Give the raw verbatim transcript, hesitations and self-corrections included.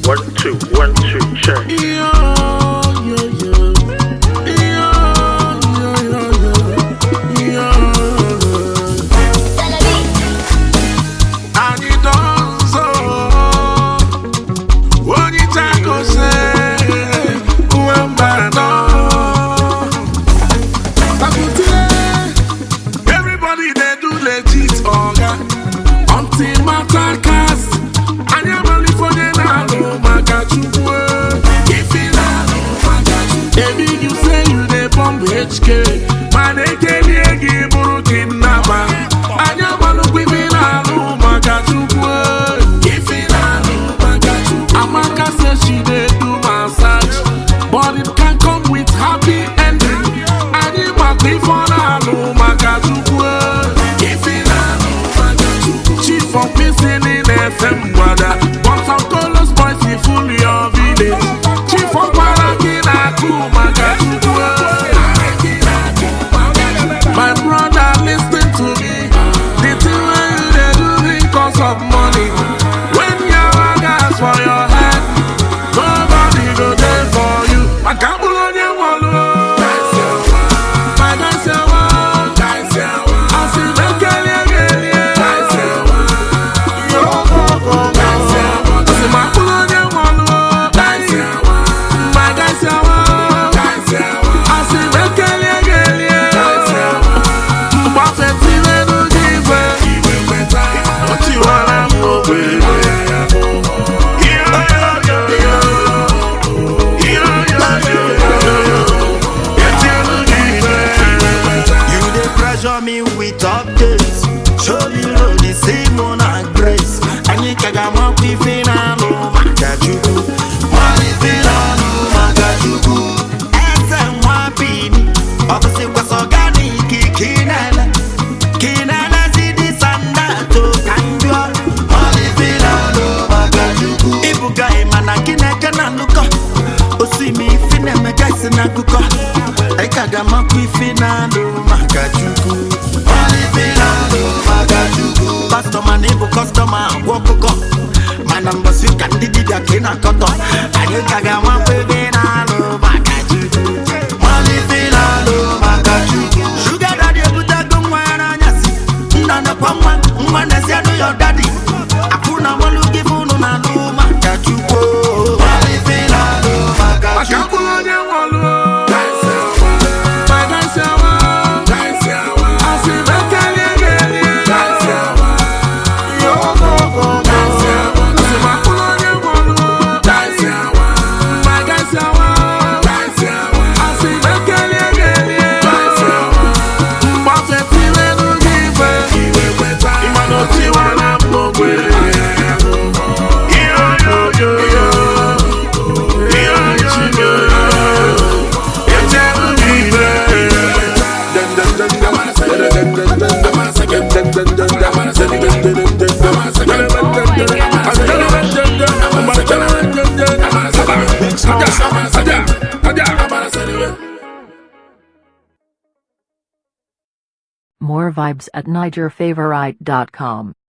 One, two, one, two, check. Yeah, yeah, yeah. Yeah, yeah, yeah, yeah. And it does so. When you tackle say, when bad everybody they do legit organ. Until my takas. And you're only for the now, my God, you work. If you know, baby, you say you they bomb H K. Man, they tell you, give you kidnapper. And you're only with me now, my God, you work. If you know, my God, you work. Amaka says she they do massage, but it can come with happy ending. And you might be for now, my God, you work. If you know, my God, you work. Chief of missing in F M. Want some colors, boys, we fully your village. Chief of Parakina, Kumaka, my brother, listen to me. The thing when you they do because of money. When you have gas for your head, nobody go there for you. I can't believe you want to. My guys, you want. I see them killing you. Me with updates, show me low the same on a grace. And you can get my beefing on Magajuku. Money feel on Magajuku. S M one P. Opposite was organic. Kinala. Kinala see this and that to Kandua. Money feel on Magajuku. Ibuga Imana Kinaka Luka. Osi me finna me guys in a kuka. I can get my beefing on Magajuku. Customer neighbor, customer, walk go. My number sweet can did it again. I cut off. I think I got one baby. I love my gachu. Money feel I love my gachu. Sugar daddy, put a gun where I see. None of one, one as you know your daddy. I put a one look if you know I love my gachu. Money feel I love my gachu. I can't pull on your wall. More vibes at niger favorite dot com.